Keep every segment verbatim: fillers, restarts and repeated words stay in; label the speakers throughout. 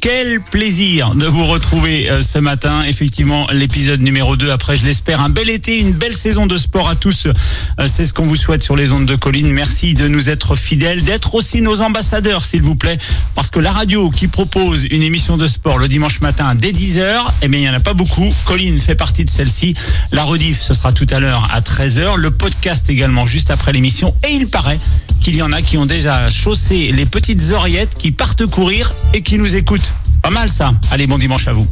Speaker 1: Quel plaisir de vous retrouver euh, ce matin. Effectivement, l'épisode numéro deux. Après, je l'espère, un bel été, une belle saison de sport à tous. Euh, c'est ce qu'on vous souhaite sur les ondes de Colline. Merci de nous être fidèles, d'être aussi nos ambassadeurs, s'il vous plaît. Parce que la radio qui propose une émission de sport le dimanche matin dès dix heures, eh bien, il n'y en a pas beaucoup. Colline fait partie de celle-ci. La rediff, ce sera tout à l'heure à treize heures. Le podcast également, juste après l'émission. Et il paraît qu'il y en a qui ont déjà chaussé les petites oreillettes, qui partent courir et qui nous écoutent. Pas mal ça. Allez, bon dimanche à vous.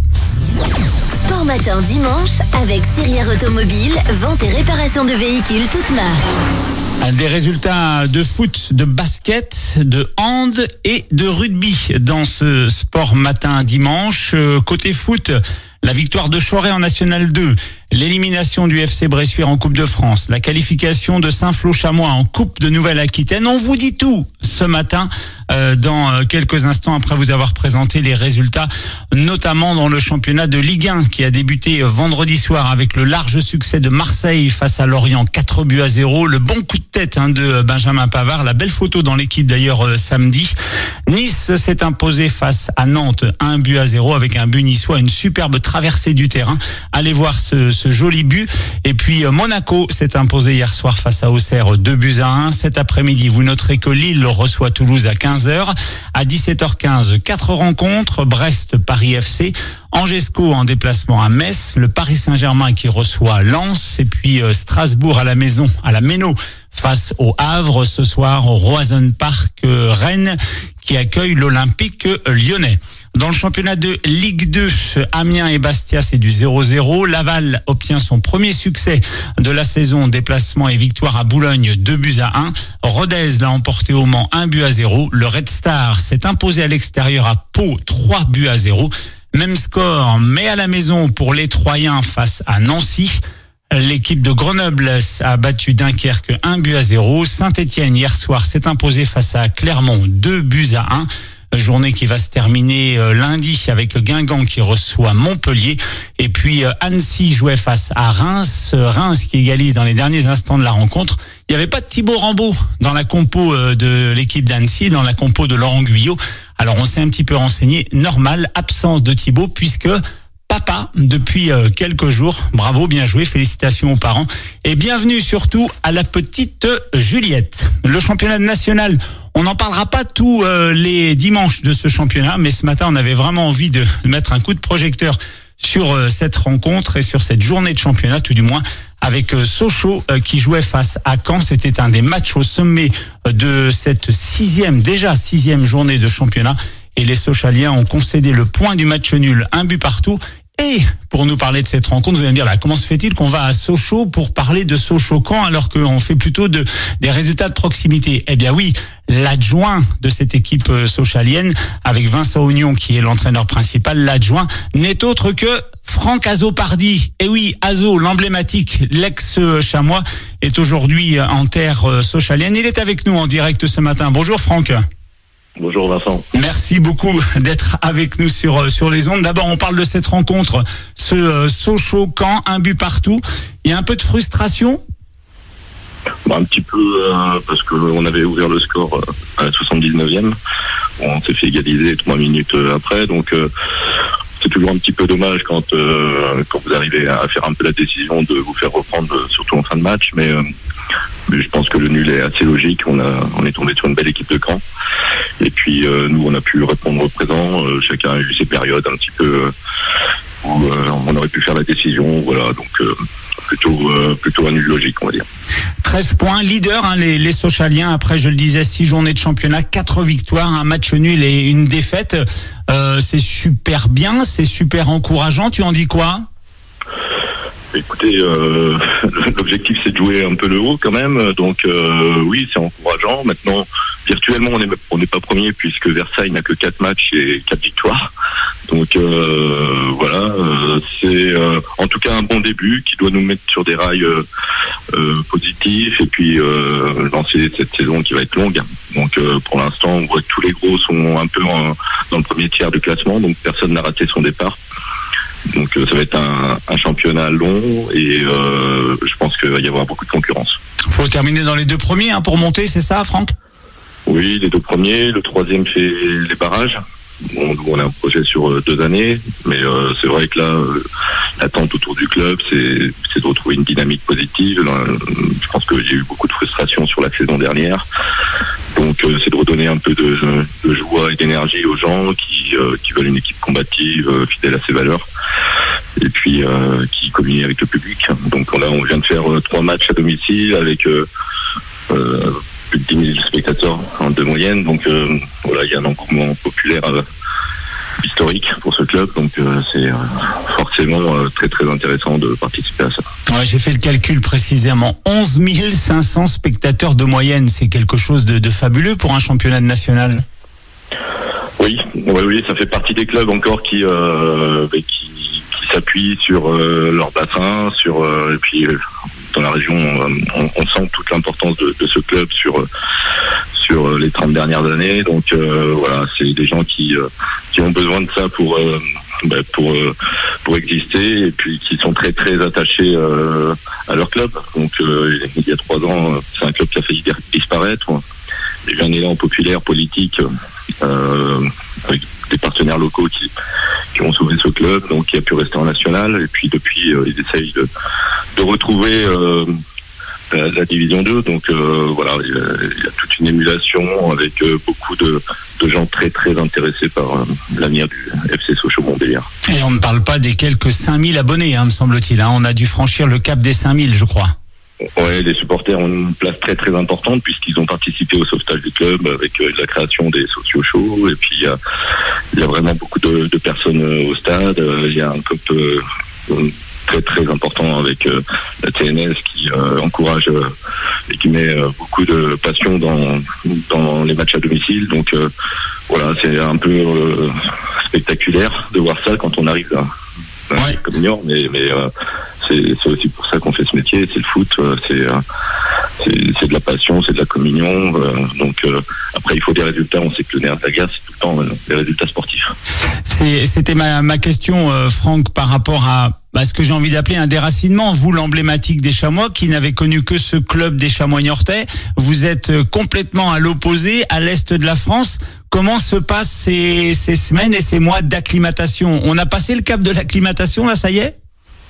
Speaker 2: Sport matin dimanche avec Sirière Automobile, vente et réparation de véhicules toutes marques.
Speaker 1: Des résultats de foot, de basket, de hand et de rugby dans ce sport matin dimanche. Côté foot, la victoire de Choret en National deux, l'élimination du F C Bressuire en Coupe de France, la qualification de Saint-Flour-Chamois en Coupe de Nouvelle-Aquitaine. On vous dit tout ce matin euh, dans quelques instants après vous avoir présenté les résultats, notamment dans le championnat de Ligue un qui a débuté vendredi soir avec le large succès de Marseille face à Lorient, quatre buts à zéro. Le bon coup de tête hein, de Benjamin Pavard, la belle photo dans l'équipe d'ailleurs euh, samedi. Nice s'est imposé face à Nantes, un but à zéro avec un but niçois, une superbe traversée du terrain. Allez voir ce, ce joli but. Et puis Monaco s'est imposé hier soir face à Auxerre, deux buts à un. Cet après-midi, vous noterez que Lille reçoit Toulouse à quinze heures. À dix-sept heures quinze, quatre rencontres. Brest, Paris F C. Angesco en déplacement à Metz. Le Paris Saint-Germain qui reçoit Lens. Et puis Strasbourg à la maison, à la Méno, face au Havre. Ce soir, au Roazhon Park, Rennes qui accueille l'Olympique lyonnais. Dans le championnat de Ligue deux, Amiens et Bastia, c'est du zéro zéro. Laval obtient son premier succès de la saison, déplacement et victoire à Boulogne, deux buts à un. Rodez l'a emporté au Mans, un but à zéro. Le Red Star s'est imposé à l'extérieur à Pau, trois buts à zéro. Même score, mais à la maison pour les Troyens face à Nancy. L'équipe de Grenoble a battu Dunkerque un but à zéro. Saint-Étienne hier soir s'est imposé face à Clermont deux buts à un. Journée qui va se terminer lundi avec Guingamp qui reçoit Montpellier. Et puis Annecy jouait face à Reims. Reims qui égalise dans les derniers instants de la rencontre. Il n'y avait pas de Thibaut Rambaud dans la compo de l'équipe d'Annecy, dans la compo de Laurent Guyot. Alors on s'est un petit peu renseigné. Normal, absence de Thibaut puisque papa depuis quelques jours. Bravo, bien joué, félicitations aux parents. Et bienvenue surtout à la petite Juliette. Le championnat national, on n'en parlera pas tous les dimanches de ce championnat, mais ce matin on avait vraiment envie de mettre un coup de projecteur sur cette rencontre et sur cette journée de championnat, tout du moins, avec Sochaux qui jouait face à Caen. C'était un des matchs au sommet de cette sixième, déjà sixième journée de championnat. Et les Sochaliens ont concédé le point du match nul, un but partout. Et pour nous parler de cette rencontre, vous allez me dire, bah, comment se fait-il qu'on va à Sochaux pour parler de Sochaux-Caen alors qu'on fait plutôt de, des résultats de proximité? Eh bien oui, l'adjoint de cette équipe sochalienne, avec Vincent Oignon qui est l'entraîneur principal, l'adjoint n'est autre que Franck Azopardi. Et oui, Azo, l'emblématique, l'ex-chamois, est aujourd'hui en terre sochalienne. Il est avec nous en direct ce matin. Bonjour Franck.
Speaker 3: Bonjour Vincent.
Speaker 1: Merci beaucoup d'être avec nous sur sur les ondes. D'abord, on parle de cette rencontre, ce euh, Sochaux-Caen, un but partout. Il y a un peu de frustration.
Speaker 3: Bah, un petit peu euh, parce que on avait ouvert le score euh, à la soixante-dix-neuvième. On s'est fait égaliser trois minutes après, donc euh, c'est toujours un petit peu dommage quand euh, quand vous arrivez à faire un peu la décision de vous faire reprendre, surtout en fin de match, mais euh, mais je pense que le nul est assez logique. On a, on est tombé sur une belle équipe de Caen. Et puis euh, nous, on a pu répondre au présent. Euh, chacun a eu ses périodes un petit peu euh, où euh, on aurait pu faire la décision. Voilà, donc euh, plutôt, euh, plutôt un nul logique, on va dire.
Speaker 1: treize points, leader, hein, les, les Sochaliens. Après, je le disais, six journées de championnat, quatre victoires, un match nul et une défaite. Euh, c'est super bien, c'est super encourageant. Tu en dis quoi ?
Speaker 3: Écoutez, euh, l'objectif c'est de jouer un peu le haut quand même, donc euh, oui, c'est encourageant. Maintenant, virtuellement, on n'est on n'est pas premier puisque Versailles n'a que quatre matchs et quatre victoires. Donc euh, voilà, euh, c'est euh, en tout cas un bon début qui doit nous mettre sur des rails euh, euh, positifs et puis euh, lancer cette saison qui va être longue. Donc euh, pour l'instant, on voit que tous les gros sont un peu en, dans le premier tiers du classement, donc personne n'a raté son départ. Donc euh, ça va être un, un championnat long et euh, je pense qu'il va y avoir beaucoup de concurrence.
Speaker 1: Il faut terminer dans les deux premiers hein, pour monter, c'est ça Franck ?
Speaker 3: Oui, les deux premiers. Le troisième fait les barrages. on, on a un projet sur deux années, mais euh, c'est vrai que là, euh, l'attente autour du club, c'est, c'est de retrouver une dynamique positive. Là, je pense qu'il y a eu beaucoup de frustration sur la saison dernière. Donc euh, c'est de redonner un peu de, de joie et d'énergie aux gens qui, euh, qui veulent une équipe combative, euh, fidèle à ses valeurs, et puis euh, qui communie avec le public. Donc là, on vient de faire euh, trois matchs à domicile avec euh, euh, plus de dix mille spectateurs en de moyenne. Donc euh, voilà, il y a un engouement populaire euh, historique pour ce club. Donc euh, c'est euh, forcément euh, très très intéressant de participer à ça.
Speaker 1: Ouais, j'ai fait le calcul précisément. onze mille cinq cents spectateurs de moyenne, c'est quelque chose de, de fabuleux pour un championnat national.
Speaker 3: Oui, oui, oui, ça fait partie des clubs encore qui euh, qui, qui s'appuient sur euh, leur bassin, sur euh, et puis euh, dans la région, on, on sent toute l'importance de, de ce club sur sur les trente dernières années. Donc euh, voilà, c'est des gens qui euh, qui ont besoin de ça pour euh, bah, pour euh, pour exister, et puis qui sont très très attachés euh, à leur club. Donc euh, il y a trois ans, c'est un club qui a failli disparaître. Il y a eu un élan populaire politique euh, avec des partenaires locaux qui qui ont sauvé ce club, donc qui a pu rester en national. Et puis depuis, euh, ils essayent de de retrouver euh, la, la division deux. Donc euh, voilà, il y, a, il y a toute une émulation avec euh, beaucoup de, de gens très très intéressés par euh, l'avenir du F C Sochaux-Montbéliard.
Speaker 1: Et on ne parle pas des quelques cinq mille abonnés, hein, me semble-t-il. Hein. On a dû franchir le cap des cinq mille, je crois.
Speaker 3: Ouais, les supporters ont une place très très importante puisqu'ils ont participé au sauvetage du club avec euh, la création des sociaux chauds. Et puis il y a, il y a vraiment beaucoup de, de personnes euh, au stade. Euh, il y a un club euh, très très important avec euh, la T N S qui euh, encourage euh, et qui met euh, beaucoup de passion dans dans les matchs à domicile. Donc euh, voilà, c'est un peu euh, spectaculaire de voir ça quand on arrive là. Ouais. Comme Niort, mais mais euh, c'est c'est aussi pour ça qu'on fait ce métier. C'est le foot, euh, c'est, euh, c'est c'est de la passion, c'est de la communion. Euh, donc euh, après, il faut des résultats. On sait que le nerf de la guerre, c'est tout le temps euh, les résultats sportifs.
Speaker 1: C'est, c'était ma ma question, euh, Franck, par rapport à bah, ce que j'ai envie d'appeler un déracinement. Vous, l'emblématique des Chamois, qui n'avez connu que ce club des Chamois niortais, vous êtes complètement à l'opposé, à l'est de la France. Comment se passent ces, ces semaines et ces mois d'acclimatation? On a passé le cap de l'acclimatation, là, ça y est?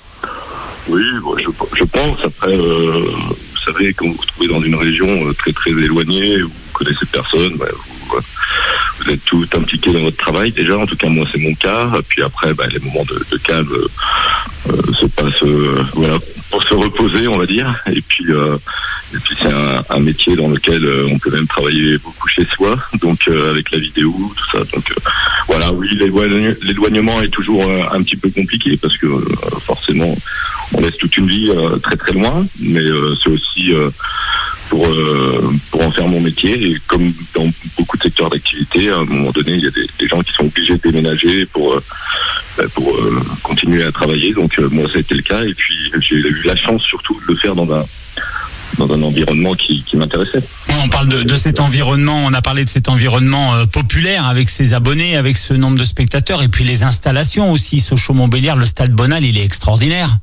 Speaker 3: Oui, bon, je, je pense. Après, euh, vous savez, quand vous vous trouvez dans une région très très éloignée, vous connaissez personne, bah, vous, vous êtes tout impliqué dans votre travail déjà. En tout cas, moi, c'est mon cas. Puis après, bah, les moments de, de calme euh, se passent, euh, voilà, pour se reposer, on va dire. Et puis, euh, et puis c'est un, un métier dans lequel euh, on peut même travailler beaucoup chez soi, donc euh, avec la vidéo, tout ça. Donc euh, voilà, oui, l'éloignement, l'éloignement est toujours euh, un petit peu compliqué parce que euh, forcément, on laisse toute une vie euh, très très loin, mais euh, c'est aussi euh, pour euh, pour en faire mon métier. Et comme dans beaucoup de secteurs d'activité, à un moment donné, il y a des, des gens qui sont obligés de déménager pour euh, pour euh, continuer à travailler. Donc euh, moi, ça a été le cas. Et puis j'ai eu la chance surtout de le faire dans un dans un environnement qui, qui m'intéressait.
Speaker 1: On parle de, de cet environnement, on a parlé de cet environnement euh, populaire avec ses abonnés, avec ce nombre de spectateurs, et puis les installations aussi. Sochaux-Montbéliard, le stade Bonal, il est extraordinaire.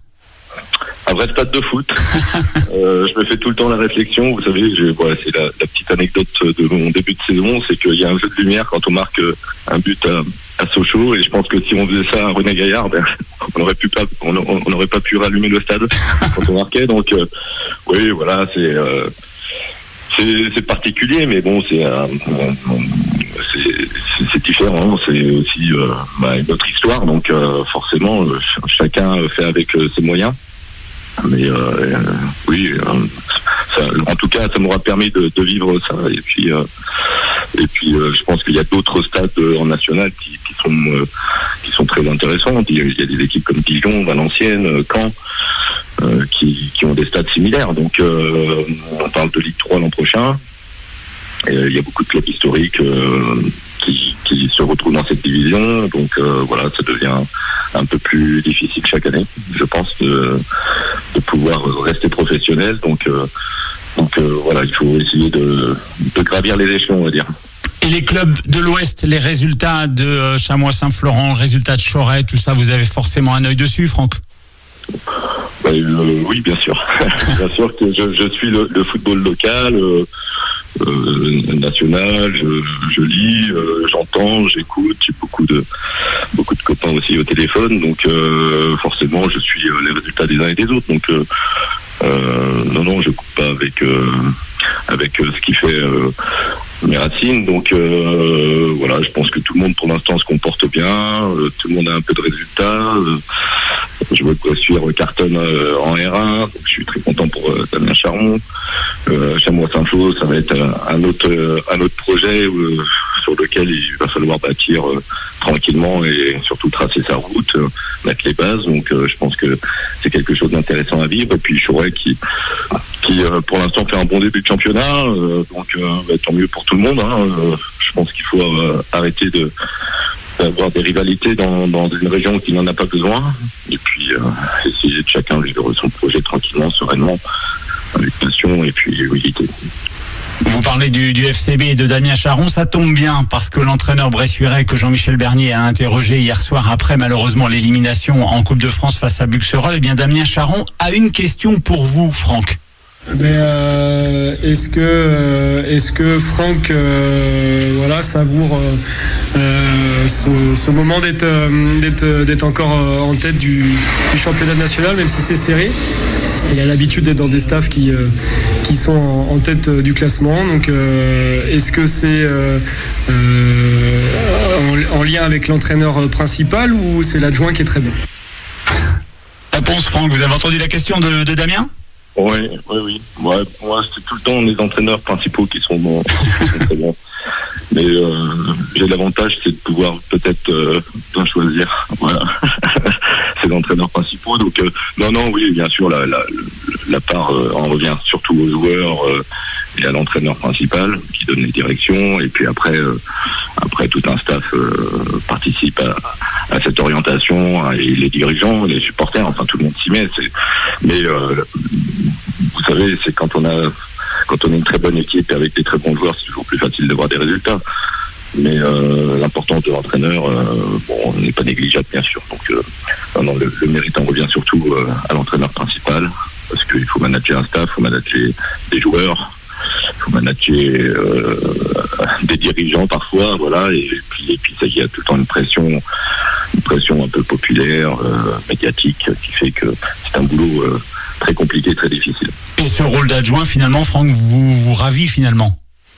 Speaker 3: Un vrai stade de foot. euh, je me fais tout le temps la réflexion. Vous savez, je, voilà, c'est la, la petite anecdote de mon début de saison, c'est qu'il y a un jeu de lumière quand on marque un but à, à Sochaux, et je pense que si on faisait ça à René Gaillard, ben, on n'aurait pu pas, on, on n'aurait pas pu rallumer le stade quand on marquait. Donc, euh, oui, voilà, c'est, euh, c'est, c'est particulier, mais bon, c'est, euh, c'est, c'est, c'est différent. C'est aussi euh, bah, une autre histoire. Donc, euh, forcément, ch- chacun fait avec euh, ses moyens. Mais euh, euh, oui, euh, ça, en tout cas, ça m'aura permis de, de vivre ça. Et puis, euh, et puis, euh, je pense qu'il y a d'autres stades euh, en national qui, qui sont euh, qui sont très intéressants. Il y a, il y a des équipes comme Dijon, Valenciennes, Caen, euh, qui, qui ont des stades similaires. Donc, euh, on parle de Ligue trois l'an prochain. Et, euh, il y a beaucoup de clubs historiques euh, qui, qui se retrouvent dans cette division. Donc, euh, voilà, ça devient un peu plus difficile chaque année, je pense, de, de pouvoir rester professionnel. Donc, euh, donc euh, voilà, il faut essayer de, de gravir les échelons, on va dire.
Speaker 1: Et les clubs de l'Ouest, les résultats de euh, Chamois-Saint-Florent, résultats de Choret, tout ça, vous avez forcément un œil dessus, Franck?
Speaker 3: Bah, euh, oui, bien sûr. Bien sûr que je, je suis le, le football local. Euh, euh, national. Je, je lis, euh, j'entends, j'écoute. J'ai beaucoup de beaucoup de copains aussi au téléphone, donc euh, forcément, je suis euh, les résultats des uns et des autres. Donc euh, euh, non, non, je coupe pas avec euh, avec euh, ce qui fait euh, mes racines. Donc euh, voilà, je pense que tout le monde pour l'instant se comporte bien. Euh, tout le monde a un peu de résultats. Euh, je vois que Bressuire cartonne euh, en R un, donc je suis très content pour euh, Damien Charron. Euh, Chamois-Saint-Flour, ça va être euh, un autre euh, un autre projet euh, sur lequel il va falloir bâtir euh, tranquillement et surtout tracer sa route, euh, mettre les bases. Donc euh, je pense que c'est quelque chose d'intéressant à vivre. Et puis Chouret qui qui euh, pour l'instant fait un bon début de championnat, euh, donc euh, bah, tant mieux pour tout le monde. Hein. Euh, je pense qu'il faut euh, arrêter de d'avoir des rivalités dans, dans une région qui n'en a pas besoin, et puis euh, essayer de chacun vivre son projet tranquillement, sereinement, avec passion et puis humilité.
Speaker 1: Vous parlez du, du F C B et de Damien Charron, ça tombe bien parce que l'entraîneur bressuirais que Jean-Michel Bernier a interrogé hier soir après malheureusement l'élimination en Coupe de France face à Buxerolles, eh bien Damien Charron a une question pour vous, Franck.
Speaker 4: Mais euh, est-ce que euh, est-ce que Franck euh, voilà savoure euh, euh, ce, ce moment d'être euh, d'être d'être encore euh, en tête du, du championnat national, même si c'est serré. Il a l'habitude d'être dans des staffs qui euh, qui sont en, en tête euh, du classement. Donc euh, est-ce que c'est euh, euh, en, en lien avec l'entraîneur principal ou c'est l'adjoint qui est très bon?
Speaker 1: Réponse, Franck. Vous avez entendu la question de, de Damien?
Speaker 3: Oui, oui, oui. Moi, moi, c'est tout le temps les entraîneurs principaux qui sont bons. Qui sont très bons. Mais euh, j'ai l'avantage, c'est de pouvoir peut-être euh, bien choisir. Voilà. C'est l'entraîneur principaux. Donc, euh, non, non, oui, bien sûr, la, la, la part euh, en revient surtout aux joueurs euh, et à l'entraîneur principal qui donne les directions. Et puis après, euh, après tout un staff euh, participe à, à cette orientation, hein, et les dirigeants, les supporters, enfin tout le monde s'y met. C'est... Mais euh, vous savez, c'est quand on a quand on a une très bonne équipe et avec des très bons joueurs, c'est toujours plus facile d'avoir des résultats. Mais euh, l'importance de l'entraîneur, euh, bon, n'est pas négligeable bien sûr. Donc euh, non, non, le, le mérite en revient surtout euh, à l'entraîneur principal, parce qu'il faut manager un staff, il faut manager des joueurs, il faut manager euh, des dirigeants parfois, voilà. Et puis et puis ça, il y a tout le temps une pression, une pression un peu populaire, euh, médiatique, qui fait que c'est un boulot euh, très compliqué, très difficile.
Speaker 1: Et ce rôle d'adjoint, finalement, Franck, vous vous ravit finalement?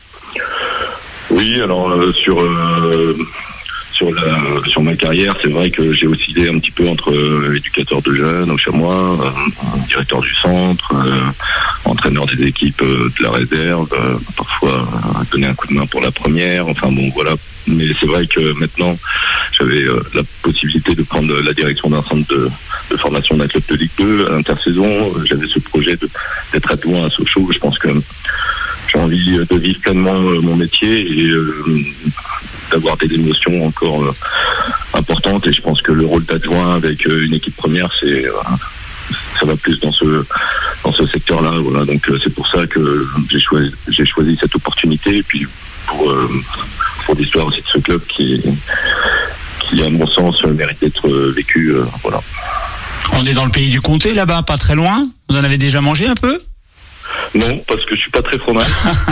Speaker 3: Oui, alors euh, sur euh, sur la sur ma carrière, c'est vrai que j'ai oscillé un petit peu entre euh, éducateur de jeunes au Chamois, euh, directeur du centre, euh, entraîneur des équipes euh, de la réserve, euh, parfois euh, donner un coup de main pour la première. Enfin bon, voilà. Mais c'est vrai que maintenant, j'avais euh, la possibilité de prendre la direction d'un centre de, de formation d'un club de Ligue deux à l'intersaison. J'avais ce projet de, d'être adjoint à Sochaux. Je pense que j'ai envie de vivre pleinement euh, mon métier et euh, d'avoir des émotions encore euh, importantes. Et je pense que le rôle d'adjoint avec euh, une équipe première, c'est euh, ça va plus dans ce dans ce secteur-là. Voilà. Donc euh, c'est pour ça que j'ai choisi j'ai choisi cette opportunité. Et puis pour euh, pour l'histoire aussi de ce club qui qui à mon sens mérite d'être vécu. Euh, voilà.
Speaker 1: On est dans le pays du comté là-bas, pas très loin. Vous en avez déjà mangé un peu?
Speaker 3: Non, parce que je suis pas très fromage.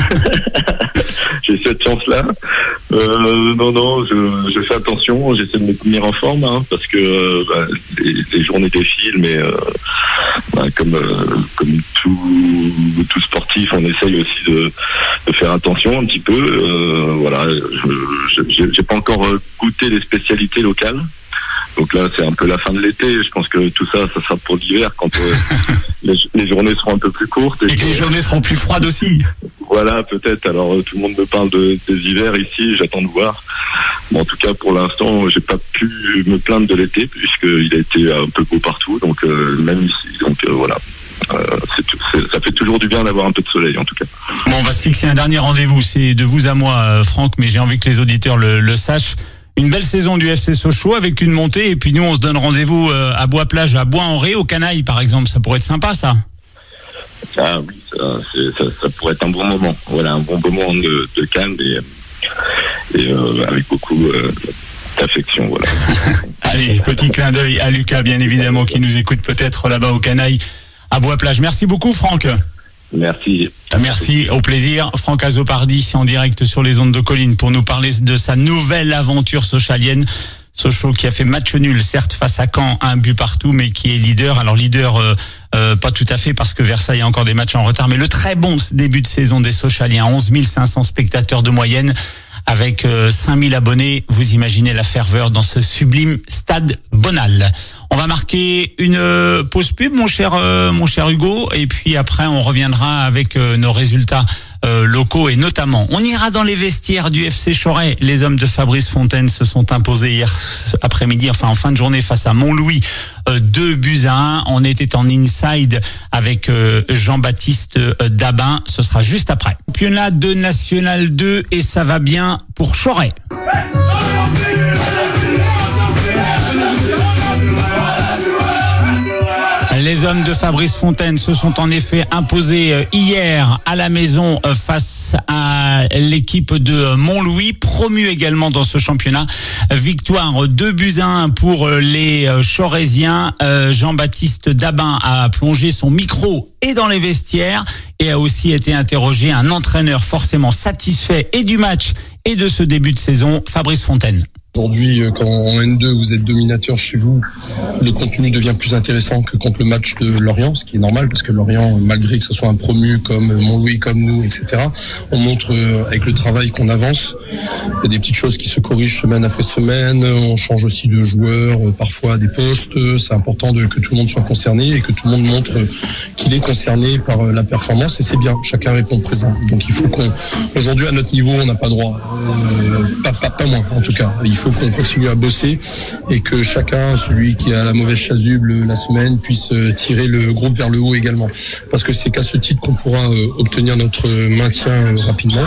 Speaker 3: J'ai cette chance-là. Euh, non, non, je, je fais attention. J'essaie de me tenir en forme, hein, parce que euh, bah, les, les journées défilent, mais euh, bah, comme euh, comme tout tout sportif, on essaye aussi de, de faire attention un petit peu. Euh, voilà, je, je, j'ai pas encore goûté les spécialités locales. Donc là, c'est un peu la fin de l'été. Je pense que tout ça, ça sera pour l'hiver, quand euh, les, les journées seront un peu plus courtes.
Speaker 1: Et, et que les journées seront plus froides aussi.
Speaker 3: Voilà, peut-être. Alors, euh, tout le monde me parle de, des hivers ici. J'attends de voir. Bon, en tout cas, pour l'instant, j'ai pas pu me plaindre de l'été, puisqu'il a été un peu beau partout. Donc, euh, même ici. Donc, euh, voilà. Euh, c'est, c'est, ça fait toujours du bien d'avoir un peu de soleil, en tout cas.
Speaker 1: Bon, on va se fixer un dernier rendez-vous. C'est de vous à moi, Franck, mais j'ai envie que les auditeurs le, le sachent. Une belle saison du F C Sochaux avec une montée, et puis nous on se donne rendez-vous à Bois-Plage, à Bois-en-Ré, au Canaille par exemple. Ça pourrait être sympa, ça.
Speaker 3: Ah oui, ça, c'est, ça, ça pourrait être un bon moment. Voilà, un bon moment de, de calme et, et euh, avec beaucoup euh, d'affection. Voilà.
Speaker 1: Allez, petit clin d'œil à Lucas, bien évidemment, qui nous écoute peut-être là-bas au Canaille, à Bois-Plage. Merci beaucoup, Franck.
Speaker 3: Merci.
Speaker 1: Merci, au plaisir. Franck Azopardi en direct sur les ondes de Colline pour nous parler de sa nouvelle aventure sochalienne. Sochaux qui a fait match nul, certes face à Caen, un but partout, mais qui est leader. Alors leader, euh, euh, pas tout à fait parce que Versailles a encore des matchs en retard, mais le très bon début de saison des Sochaliens, onze mille cinq cents spectateurs de moyenne. Avec euh, cinq mille abonnés, vous imaginez la ferveur dans ce sublime stade Bonal. On va marquer une euh, pause pub, mon cher, euh, mon cher Hugo, et puis après on reviendra avec euh, nos résultats euh, locaux et notamment, on ira dans les vestiaires du F C Choret. Les hommes de Fabrice Fontaine se sont imposés hier après-midi, enfin en fin de journée face à Montlouis, euh, deux buts à un. On était en inside avec euh, Jean-Baptiste euh, Dabin. Ce sera juste après. Championnat de National deux et ça va bien pour Choret. Les hommes de Fabrice Fontaine se sont en effet imposés hier à la maison face à l'équipe de Montlouis, promu également dans ce championnat. Victoire deux buts à un pour les Chorésiens. Jean-Baptiste Dabin a plongé son micro et dans les vestiaires et a aussi été interrogé, un entraîneur forcément satisfait et du match et de ce début de saison, Fabrice Fontaine.
Speaker 5: Aujourd'hui, quand en N deux, vous êtes dominateur chez vous, le contenu devient plus intéressant que contre le match de Lorient, ce qui est normal, parce que Lorient, malgré que ce soit un promu comme Montlouis, comme nous, et cetera, on montre avec le travail qu'on avance. Il y a des petites choses qui se corrigent semaine après semaine, on change aussi de joueurs, parfois des postes. C'est important de, que tout le monde soit concerné et que tout le monde montre qu'il est concerné par la performance, et c'est bien, chacun répond présent. Donc il faut qu'on... Aujourd'hui, à notre niveau, on n'a pas droit, euh, pas, pas, pas moins en tout cas. Il faut qu'on continue à bosser et que chacun, celui qui a la mauvaise chasuble la semaine, puisse tirer le groupe vers le haut également. Parce que c'est qu'à ce titre qu'on pourra obtenir notre maintien rapidement.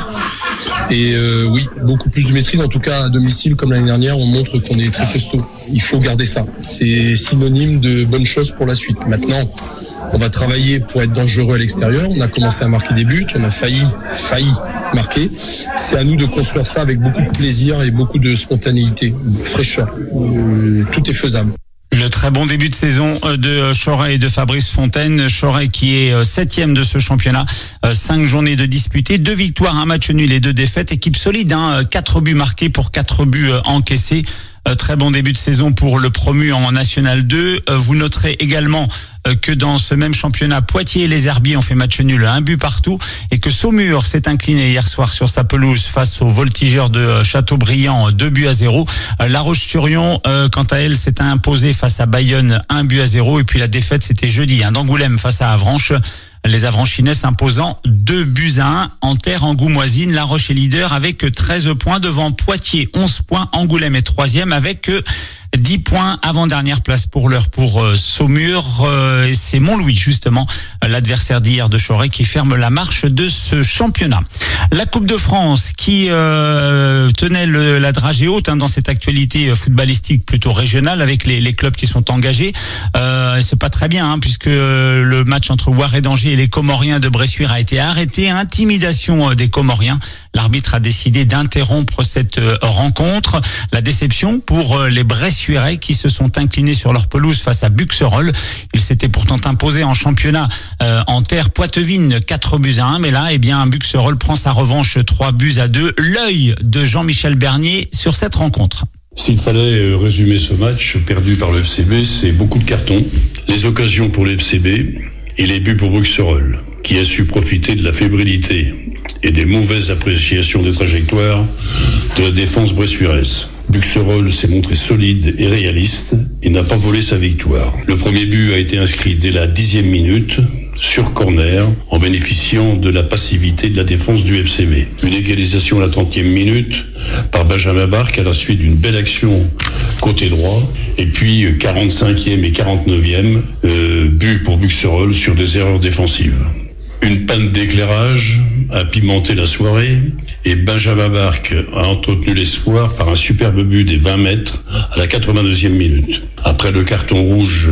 Speaker 5: Et euh, oui, beaucoup plus de maîtrise, en tout cas à domicile comme l'année dernière, on montre qu'on est très costaud. Il faut garder ça. C'est synonyme de bonnes choses pour la suite. Maintenant, on va travailler pour être dangereux à l'extérieur. On a commencé à marquer des buts, on a failli, failli marquer. C'est à nous de construire ça avec beaucoup de plaisir et beaucoup de spontanéité, de fraîcheur. Euh, tout est faisable.
Speaker 1: Le très bon début de saison de Choret et de Fabrice Fontaine. Choret qui est septième de ce championnat. Cinq journées de disputées, deux victoires, un match nul et deux défaites. Équipe solide, hein, quatre buts marqués pour quatre buts encaissés. Très bon début de saison pour le promu en National deux. Vous noterez également que dans ce même championnat, Poitiers et les Herbiers ont fait match nul, un but partout, et que Saumur s'est incliné hier soir sur sa pelouse face aux Voltigeurs de Châteaubriand, deux buts à zéro. La Roche-sur-Yon, quant à elle, s'est imposée face à Bayonne, un but à zéro, et puis la défaite, c'était jeudi, hein, d'Angoulême face à Avranches. Les Avranchinais s'imposant deux buts à un en terre angoumoisine. La Roche est leader avec treize points devant Poitiers, onze points. Angoulême est troisième avec dix points, avant-dernière place pour l'heure pour euh, Saumur. Euh, et c'est Montlouis, justement, l'adversaire d'hier de Choret, qui ferme la marche de ce championnat. La Coupe de France qui euh, tenait le, la dragée haute hein, dans cette actualité footballistique plutôt régionale avec les, les clubs qui sont engagés. Euh, c'est pas très bien hein, puisque le match entre Waré d'Angers et les Comoriens de Bressuire a été arrêté. Intimidation des Comoriens. L'arbitre a décidé d'interrompre cette rencontre. La déception pour les Bressuirais qui se sont inclinés sur leur pelouse face à Buxerolles. Ils s'étaient pourtant imposés en championnat euh, en terre poitevine quatre buts à un. Mais là, eh bien, Buxerolles prend sa revanche trois buts à deux. L'œil de Jean-Michel Bernier sur cette rencontre.
Speaker 6: S'il fallait résumer ce match perdu par le F C B, c'est beaucoup de cartons, les occasions pour le F C B et les buts pour Buxerolles, qui a su profiter de la fébrilité et des mauvaises appréciations des trajectoires de la défense bressuiraise. Buxerolles s'est montré solide et réaliste et n'a pas volé sa victoire. Le premier but a été inscrit dès la dixième minute, sur corner, en bénéficiant de la passivité de la défense du F C B. Une égalisation à la trentième minute par Benjamin Barque à la suite d'une belle action côté droit. Et puis quarante-cinquième et quarante-neuvième, euh, but pour Buxerolles sur des erreurs défensives. Une panne d'éclairage a pimenté la soirée et Benjamin Barque a entretenu l'espoir par un superbe but des vingt mètres à la quatre-vingt-deuxième minute. Après le carton rouge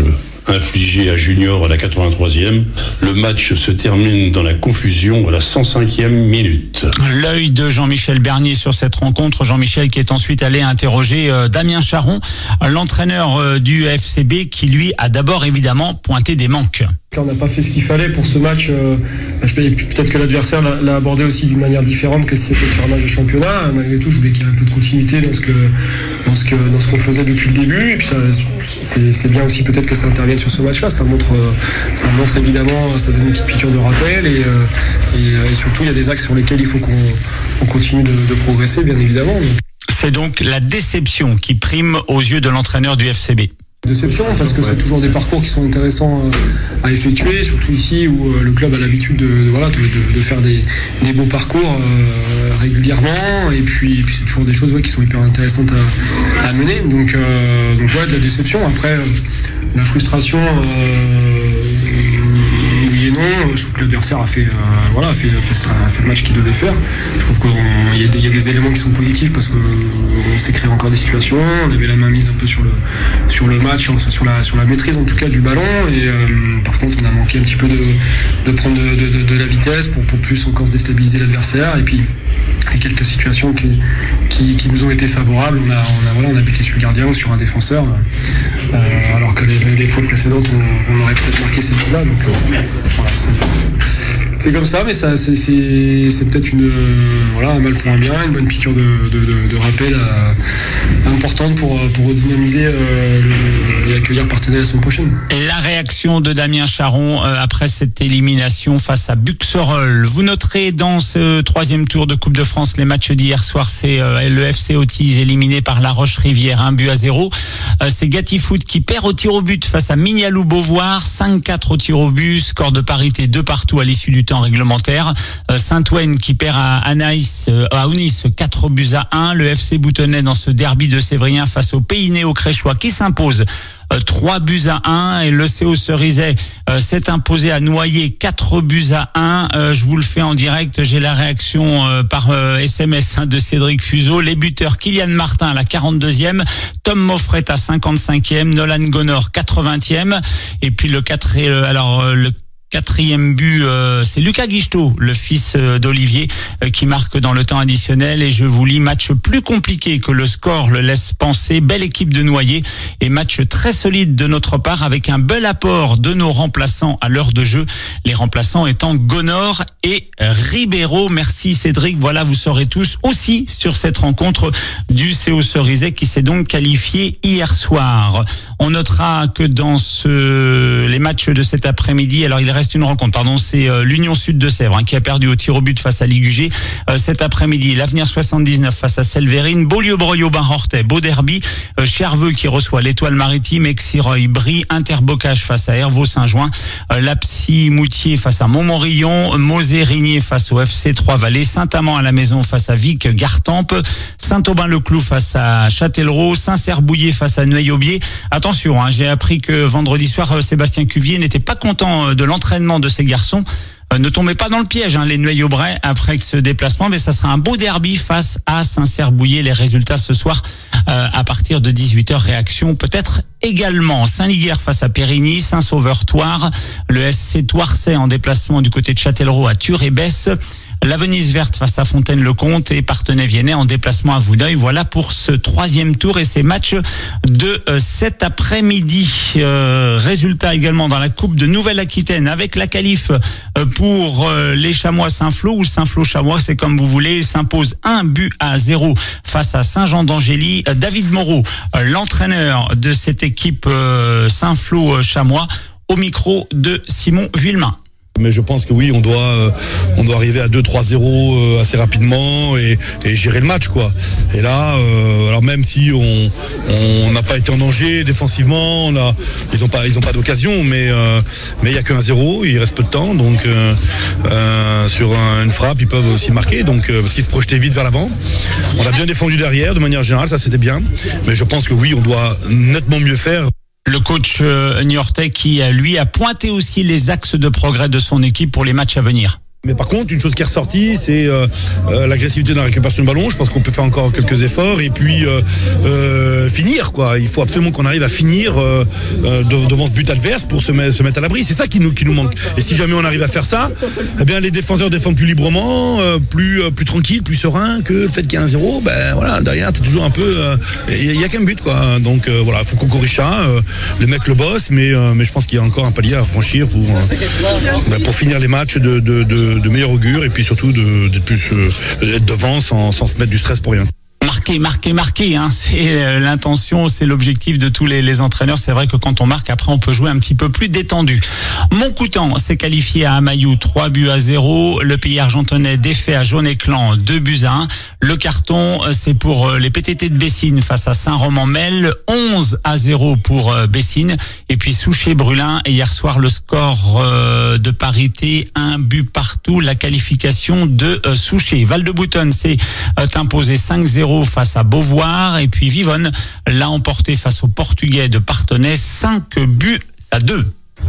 Speaker 6: infligé à Junior à la quatre-vingt-troisième. Le match se termine dans la confusion à la cent cinquième minute.
Speaker 1: L'œil de Jean-Michel Bernier sur cette rencontre. Jean-Michel qui est ensuite allé interroger euh, Damien Charron, l'entraîneur euh, du F C B, qui lui a d'abord évidemment pointé des manques.
Speaker 4: On n'a pas fait ce qu'il fallait pour ce match. Euh, peut-être que l'adversaire l'a, l'a abordé aussi d'une manière différente que si c'était sur un match de championnat. Malgré tout, je voulais qu'il y ait un peu de continuité dans ce, que, dans ce, que, dans ce qu'on faisait depuis le début. Et puis ça, c'est, c'est bien aussi peut-être que ça intervienne sur ce match-là. Ça montre, ça montre évidemment, ça donne une petite piqûre de rappel. Et, et, et surtout, il y a des axes sur lesquels il faut qu'on on continue de, de progresser, bien évidemment. Donc.
Speaker 1: C'est donc la déception qui prime aux yeux de l'entraîneur du F C B.
Speaker 4: Déception parce que c'est toujours des parcours qui sont intéressants à effectuer, surtout ici où le club a l'habitude de, de, voilà, de, de, de faire des, des beaux parcours euh, régulièrement et puis, et puis c'est toujours des choses ouais, qui sont hyper intéressantes à, à mener. Donc, euh, donc ouais, de la déception. Après, euh, la frustration, euh, oui et non. Je trouve que l'adversaire a fait, euh, voilà, a fait, a fait, a fait le match qu'il devait faire. Je trouve qu'il y, y a des éléments qui sont positifs parce qu'on s'est créé encore des situations. On avait la main mise un peu sur le, sur le match, sur la, sur la maîtrise en tout cas du ballon. Et euh, par contre, on a manqué un petit peu de, de prendre de, de, de la vitesse pour, pour plus encore déstabiliser l'adversaire. Et puis, il y a quelques situations qui, qui, qui nous ont été favorables. On a, on a, voilà, on a buté sur le gardien ou sur un défenseur. Euh, alors que les, les fois précédentes, on, on aurait peut-être marqué ces coups-là. Donc, euh, voilà, c'est, c'est comme ça, mais ça, c'est, c'est, c'est peut-être une, voilà, un mal pour un bien, une bonne piqûre de, de, de, de rappel euh, importante pour, pour redynamiser euh, le, et accueillir Parthenay la semaine prochaine.
Speaker 1: Et la réaction de Damien Charron euh, après cette élimination face à Buxerolles. Vous noterez dans ce troisième tour de Coupe de France les matchs d'hier soir, c'est euh, le F C Autise éliminé par La Roche-Rivière, un but à zéro. Euh, c'est Gatti Foot qui perd au tir au but face à Mignalou-Beauvoir, cinq quatre au tir au but, score de parité deux partout à l'issue du temps réglementaire. Euh, Saint-Ouen qui perd à Anaïs, euh, à Ounis quatre buts à un. Le F C Boutonnet dans ce derby de Sévrien face au Pays Néo-Créchois qui s'impose trois buts à un et le C O Cerizay euh, s'est imposé à Noyer quatre buts à un. Euh, je vous le fais en direct, j'ai la réaction euh, par euh, S M S hein, de Cédric Fuseau. Les buteurs Kylian Martin à la quarante-deuxième, Tom Moffret à cinquante-cinquième, Nolan Gonor quatre-vingtième et puis le quatre euh, alors euh, le quatrième but, euh, c'est Lucas Guichetot, le fils euh, d'Olivier, euh, qui marque dans le temps additionnel. Et je vous lis, match plus compliqué que le score le laisse penser. Belle équipe de Noyer et match très solide de notre part avec un bel apport de nos remplaçants à l'heure de jeu. Les remplaçants étant Gonor et Ribeiro. Merci Cédric. Voilà, vous saurez tous aussi sur cette rencontre du C O Cerizay qui s'est donc qualifié hier soir. On notera que dans ce, les matchs de cet après-midi, alors il reste une rencontre, pardon, c'est euh, l'Union Sud de Sèvres hein, qui a perdu au tir au but face à Ligugé euh, cet après-midi. L'Avenir soixante-dix-neuf face à Selverine, Beaulieu-Broyot, Bain-Hortais, beau derby, euh, Cherveux qui reçoit l'Étoile Maritime, Exireuil, Brie, Interbocage face à Hervaux-Saint-Jouin, euh, Lapsy-Moutier face à Montmorillon, Mosée-Rigné face au F C Trois-Vallées, Saint-Amand à la maison face à Vic, Gartempe, Saint-Aubin-le-Clou face à Châtellerault, Saint-Cerbouillet face à Nueil-Aubier. Attention, hein, j'ai appris que vendredi soir, euh, Sébastien Cuvier n'était pas content euh, de l'entraînement de ces garçons. Euh, ne tombez pas dans le piège, hein, les Nueil-Aubrais, après ce déplacement, mais ça sera un beau derby face à Saint-Cerbouillet. Les résultats ce soir euh, à partir de dix-huit heures, réaction peut-être également. Saint-Liguerre face à Périgny, Saint-Sauveur-Thouars, le S C Thouarsais en déplacement du côté de Châtellerault à Thur-et-Besse. La Venise verte face à Fontaine-le-Comte et Parthenay-Viennet en déplacement à Vouneuil. Voilà pour ce troisième tour et ces matchs de euh, cet après-midi. Euh, résultat également dans la Coupe de Nouvelle-Aquitaine avec la qualif euh, pour euh, les Chamois Saint-Flour ou Saint-Flour-Chamois, c'est comme vous voulez. Il s'impose un but à zéro face à Saint-Jean-d'Angély. Euh, David Moreau, euh, l'entraîneur de cette équipe euh, Saint-Flour-Chamois, au micro de Simon Villemain.
Speaker 7: Mais je pense que oui, on doit, euh, on doit arriver à deux trois zéro euh, assez rapidement et, et gérer le match, quoi. Et là, euh, alors même si on on n'a pas été en danger défensivement, on a, ils ont pas, ils ont pas d'occasion, mais euh, mais il y a qu'un zéro, il reste peu de temps, donc euh, euh, sur un, une frappe, ils peuvent aussi marquer, donc euh, parce qu'ils se projetaient vite vers l'avant. On a bien défendu derrière, de manière générale, ça c'était bien, mais je pense que oui, on doit nettement mieux faire.
Speaker 1: Le coach euh, niortais qui, lui, a pointé aussi les axes de progrès de son équipe pour les matchs à venir.
Speaker 7: Mais par contre, une chose qui est ressortie, c'est euh, euh, l'agressivité dans la récupération de ballon. Je pense qu'on peut faire encore quelques efforts et puis euh, euh, finir, quoi. Il faut absolument qu'on arrive à finir euh, euh, devant ce but adverse pour se, met, se mettre à l'abri. C'est ça qui nous qui nous manque. Et si jamais on arrive à faire ça, eh bien les défenseurs défendent plus librement, euh, plus euh, plus tranquille, plus serein que le fait qu'il y ait un zéro. Ben voilà, derrière t'es toujours un peu. Il euh, y, y a qu'un but, quoi. Donc euh, voilà, faut qu'on corrige ça. Euh, les mecs le bossent, mais euh, mais je pense qu'il y a encore un palier à franchir pour euh, ben, pour finir les matchs de de, de de meilleur augure et puis surtout de, d'être plus euh, d'être devant sans, sans se mettre du stress pour rien.
Speaker 1: Marquer, marquer, marquer, hein. C'est l'intention, c'est l'objectif de tous les, les entraîneurs. C'est vrai que quand on marque, après on peut jouer un petit peu plus détendu. Montcoutan s'est qualifié à Amaillou, trois buts à zéro. Le pays argentonais défait à Jaune-Éclan, deux buts à un. Le carton, c'est pour les P T T de Bessines face à Saint-Romain-Mel, onze à zéro pour Bessines. Et puis Souchet-Brulin, et hier soir le score de parité, un but partout, la qualification de Souchet. Val-de-Boutonne s'est imposé cinq zéro face à Beauvoir, et puis Vivonne l'a emporté face aux Portugais de Parthenay, cinq buts à deux.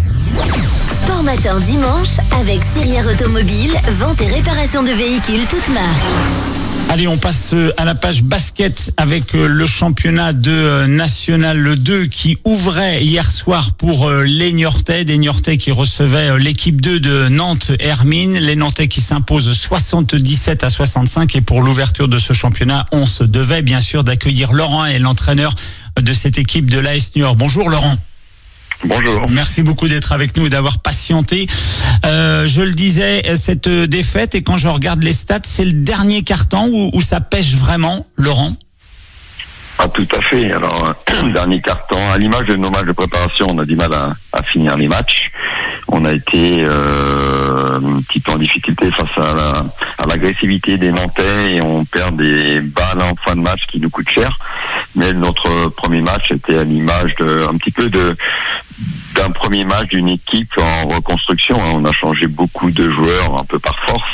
Speaker 2: Sport Matin dimanche avec Sirière Automobile, vente et réparation de véhicules toutes marques.
Speaker 1: Allez, on passe à la page basket avec le championnat de National deux qui ouvrait hier soir pour les Niortais, des Niortais qui recevaient l'équipe deux de Nantes Hermine, les Nantais qui s'imposent soixante-dix-sept à soixante-cinq, et pour l'ouverture de ce championnat, on se devait bien sûr d'accueillir Laurent et l'entraîneur de cette équipe de l'A S Niort. Bonjour Laurent.
Speaker 3: Bonjour.
Speaker 1: Merci beaucoup d'être avec nous et d'avoir patienté. Euh, je le disais, cette défaite, et quand je regarde les stats, c'est le dernier quart-temps où, où ça pêche vraiment, Laurent?
Speaker 3: Ah, tout à fait. Alors, euh, dernier quart-temps, à l'image de nos matchs de préparation, on a du mal à, à finir les matchs. On a été euh, un petit peu en difficulté face à, la, à l'agressivité des Nantais, et on perd des balles en fin de match qui nous coûtent cher. Mais notre premier match était à l'image de, un petit peu de d'un premier match d'une équipe en reconstruction. On a changé beaucoup de joueurs un peu par force.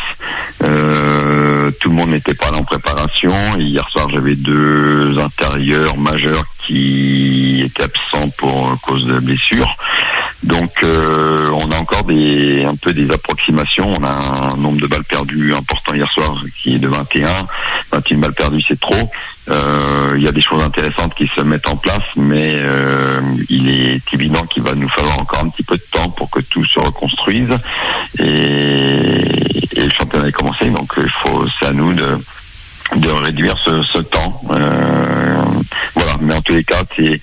Speaker 3: Euh, tout le monde n'était pas là en préparation. Et hier soir, j'avais deux intérieurs majeurs qui étaient absents pour cause de blessures. Donc, euh, on a encore des un peu des approximations. On a un nombre de balles perdues important hier soir qui est de vingt et un. vingt et une balles perdues, c'est trop. Euh, il y a des choses intéressantes qui se mettent en place, mais euh, il est évident qu'il va nous falloir encore un petit peu de temps pour que tout se reconstruise. Et, et le championnat est commencé, donc il faut, c'est à nous de, de réduire ce, ce temps. Euh, voilà, mais en tous les cas, c'est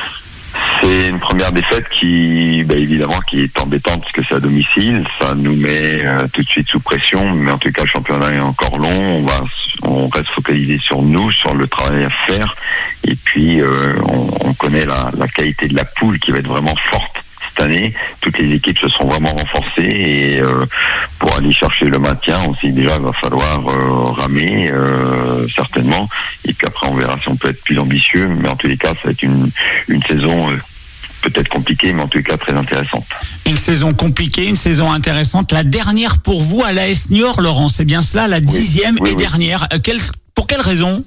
Speaker 3: C'est une première défaite qui, bah, évidemment, qui est embêtante parce que c'est à domicile. Ça nous met euh, tout de suite sous pression. Mais en tout cas, le championnat est encore long. On va, on reste focalisé sur nous, sur le travail à faire. Et puis, euh, on, on connaît la, la qualité de la poule qui va être vraiment forte cette année. Toutes les équipes se sont vraiment renforcées, et euh, pour aller chercher le maintien, on sait déjà qu'il va falloir euh, ramer euh, certainement. Et puis après, on verra si on peut être plus ambitieux. Mais en tous les cas, ça va être une, une saison euh, peut-être compliquée, mais en tous les cas très intéressante.
Speaker 1: Une saison compliquée, une saison intéressante. La dernière pour vous à l'A S Niort, Laurent, c'est bien cela, la dixième oui, oui, et oui. dernière. Euh, quelle, pour quelle raison?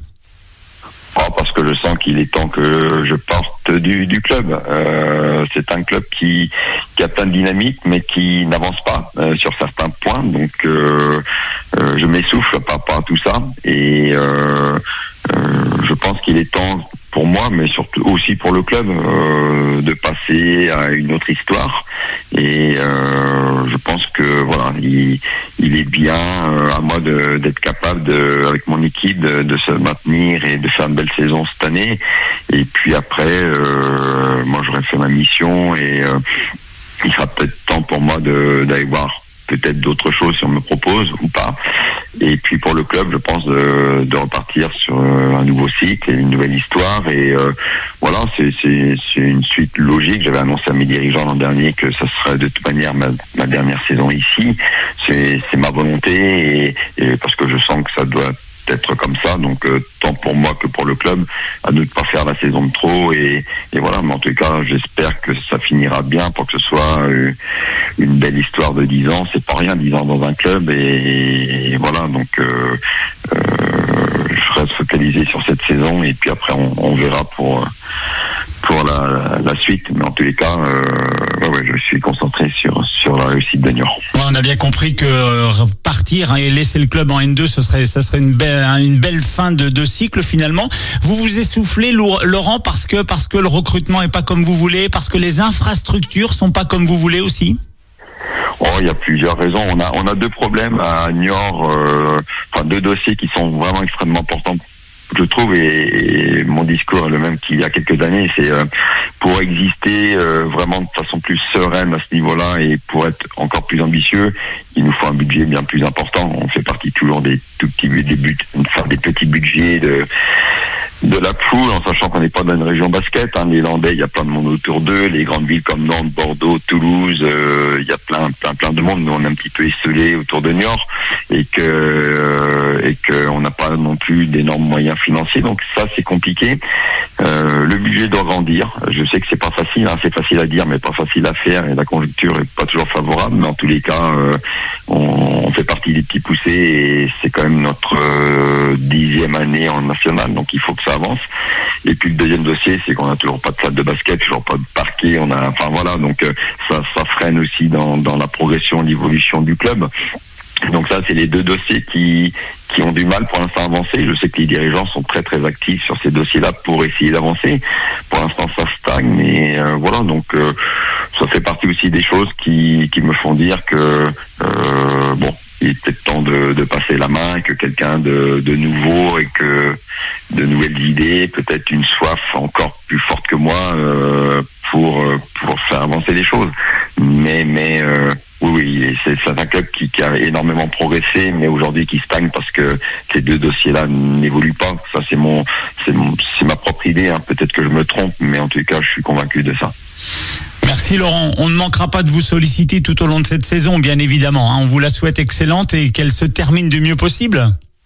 Speaker 3: Oh, parce que je sens qu'il est temps que je parte du, du club. Euh, c'est un club qui, qui a plein de dynamique, mais qui n'avance pas euh, sur certains points. Donc, euh, euh, je m'essouffle par rapport à tout ça. Et euh, euh, je pense qu'il est temps pour moi, mais surtout aussi pour le club, euh, de passer à une autre histoire. Et euh, je pense que voilà, il, il est bien euh, à moi de, d'être capable de, avec mon équipe, de, de se maintenir et de faire une belle saison cette année. Et puis après, euh, moi j'aurais fait ma mission, et euh, il sera peut-être temps pour moi de, d'aller voir peut-être d'autres choses si on me propose ou pas. Et puis pour le club, je pense de, de repartir sur un nouveau cycle et une nouvelle histoire. Et euh, voilà, c'est, c'est, c'est une suite logique. J'avais annoncé à mes dirigeants l'an dernier que ça serait de toute manière ma, ma dernière saison ici. C'est, c'est ma volonté, et, et parce que je sens que ça doit être comme ça. Donc euh, tant pour moi que pour le club, à nous de pas faire la saison de trop. Et, et voilà, mais en tout cas, j'espère que ça finira bien pour que ce soit euh, une belle histoire de dix ans. C'est pas rien, dix ans dans un club. Et, et voilà, donc euh, euh, je reste focalisé sur cette saison, et puis après on, on verra pour pour la, la suite. Mais en tous les cas, euh, ouais, ouais, je suis concentré sur sur la réussite de Niort.
Speaker 1: Ouais, on a bien compris que euh, partir et laisser le club en N deux, ce serait, ça serait une belle, une belle fin de, de cycle finalement. Vous vous essoufflez, Laurent, parce que parce que le recrutement est pas comme vous voulez, parce que les infrastructures sont pas comme vous voulez aussi.
Speaker 3: Oh, il y a plusieurs raisons. On a on a deux problèmes à Niort, euh, enfin deux dossiers qui sont vraiment extrêmement importants, je trouve, et, et mon discours est le même qu'il y a quelques années. C'est euh, pour exister euh, vraiment de façon plus sereine à ce niveau-là et pour être encore plus ambitieux, il nous faut un budget bien plus important. On fait partie toujours des tout petits des buts, enfin des petits budgets de de la poule, en sachant qu'on n'est pas dans une région basket. Hein. Les Landais, il y a plein de monde autour d'eux. Les grandes villes comme Nantes, Bordeaux, Toulouse, euh, il y a plein, plein, plein de monde. Nous, on est un petit peu isolés autour de Niort et que euh, et que on n'a pas non plus d'énormes moyens financiers. Donc ça, c'est compliqué. Euh, le budget doit grandir. Je sais que c'est pas facile. Hein. C'est facile à dire, mais pas facile à faire. Et la conjoncture est pas toujours favorable. Mais en tous les cas, euh, on, on fait partie des petits poussés et c'est quand même notre euh, dixième année en national. Donc il faut que ça avance. Et puis le deuxième dossier, c'est qu'on a toujours pas de salle de basket, toujours pas de parquet. On a, enfin voilà, donc euh, ça, ça freine aussi dans, dans la progression, l'évolution du club. Donc ça, c'est les deux dossiers qui qui ont du mal pour l'instant à avancer. Je sais que les dirigeants sont très très actifs sur ces dossiers-là pour essayer d'avancer. Pour l'instant, ça stagne, mais euh, voilà. Donc euh, ça fait partie aussi des choses qui qui me font dire que euh, bon, il est peut-être temps de, de passer la main, et que quelqu'un de, de nouveau et que de nouvelles idées, peut-être une soif encore plus forte que moi euh, pour pour faire avancer les choses. Mais mais euh, oui, oui, c'est, c'est un club qui, qui a énormément progressé, mais aujourd'hui qui stagne parce que ces deux dossiers-là n'évoluent pas. Ça, c'est mon, c'est mon, c'est ma propre idée. Hein. Peut-être que je me trompe, mais en tout cas, je suis convaincu de ça.
Speaker 1: Merci Laurent. On ne manquera pas de vous solliciter tout au long de cette saison, bien évidemment. Hein. On vous la souhaite excellente et qu'elle se termine du mieux possible.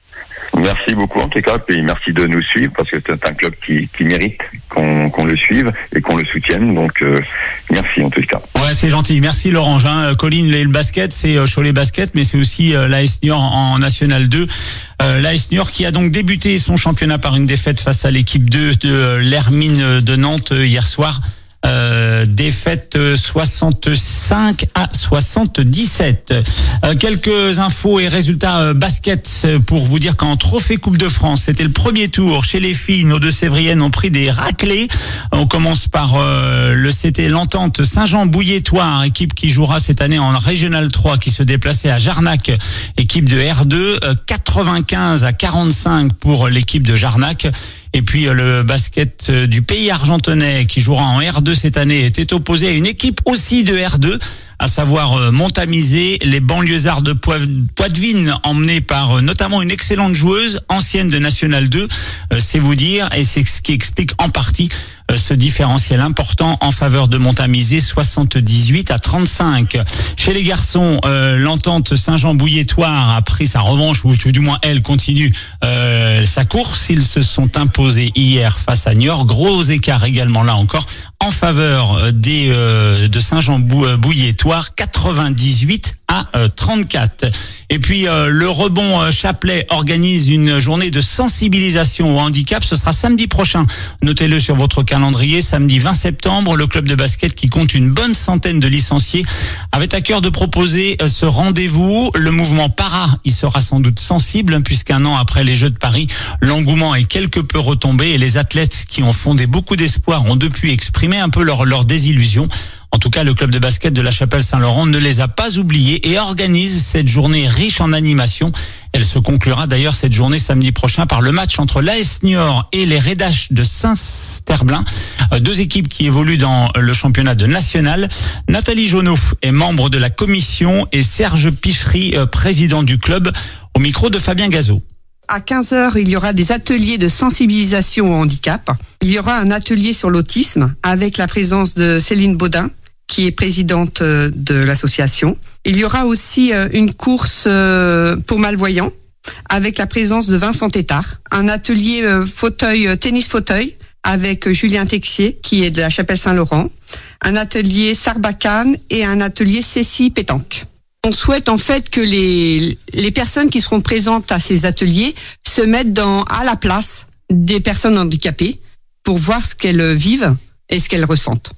Speaker 3: Merci beaucoup en tout cas, et merci de nous suivre parce que c'est un club qui, qui mérite qu'on, qu'on le suive et qu'on le soutienne. Donc euh, merci en tout cas.
Speaker 1: Ouais, c'est gentil. Merci Laurent. Hein. Colline, le basket, c'est Cholet Basket, mais c'est aussi euh, l'A S Niort en National deux. Euh, L'A S Niort qui a donc débuté son championnat par une défaite face à l'équipe deux de euh, l'Hermine de Nantes euh, hier soir. Euh, défaite soixante-cinq à soixante-dix-sept. Euh, quelques infos et résultats euh, basket pour vous dire qu'en Trophée Coupe de France, c'était le premier tour chez les filles. Nos deux Sévriennes ont pris des raclées. On commence par euh, le C T l'Entente Saint-Jean-Bouillé-Thouars, équipe qui jouera cette année en Régional trois, qui se déplaçait à Jarnac, équipe de R deux, euh, quatre-vingt-quinze à quarante-cinq pour l'équipe de Jarnac. Et puis le basket du pays argentonnais qui jouera en R deux cette année était opposé à une équipe aussi de R deux, à savoir Montamisé, les banlieusards de Poitevine, emmenés par notamment une excellente joueuse ancienne de National deux, c'est vous dire, et c'est ce qui explique en partie ce différentiel important en faveur de Montamisé, soixante-dix-huit à trente-cinq. Chez les garçons, euh, l'Entente Saint-Jean-Bouillé-Thouars a pris sa revanche, ou tout du moins elle continue euh, sa course. Ils se sont imposés hier face à Niort. Gros écart également là encore en faveur des euh, de Saint-Jean-Bouillé-Thouars, quatre-vingt-dix-huit à trente-quatre. Et puis euh, le Rebond euh, Chapelet organise une journée de sensibilisation au handicap. Ce sera samedi prochain. Notez-le sur votre calendrier, samedi vingt septembre. Le club de basket, qui compte une bonne centaine de licenciés, avait à cœur de proposer euh, ce rendez-vous. Le mouvement para y sera sans doute sensible, puisqu'un an après les Jeux de Paris, l'engouement est quelque peu retombé et les athlètes qui ont fondé beaucoup d'espoir ont depuis exprimé un peu leur, leur désillusion. En tout cas, le club de basket de la Chapelle-Saint-Laurent ne les a pas oubliés et organise cette journée riche en animation. Elle se conclura d'ailleurs cette journée samedi prochain par le match entre l'A S Niort et les Red H de Saint-Sterblain, deux équipes qui évoluent dans le championnat de national. Nathalie Jonot est membre de la commission et Serge Pichery, président du club, au micro de Fabien Gazot.
Speaker 8: À quinze heures, il y aura des ateliers de sensibilisation au handicap. Il y aura un atelier sur l'autisme avec la présence de Céline Baudin, qui est présidente de l'association. Il y aura aussi une course pour malvoyants avec la présence de Vincent Tétard. Un atelier fauteuil, tennis fauteuil avec Julien Texier, qui est de la Chapelle-Saint-Laurent. Un atelier Sarbacane et un atelier Cécile Pétanque. On souhaite en fait que les, les personnes qui seront présentes à ces ateliers se mettent dans, à la place des personnes handicapées pour voir ce qu'elles vivent et ce qu'elles ressentent.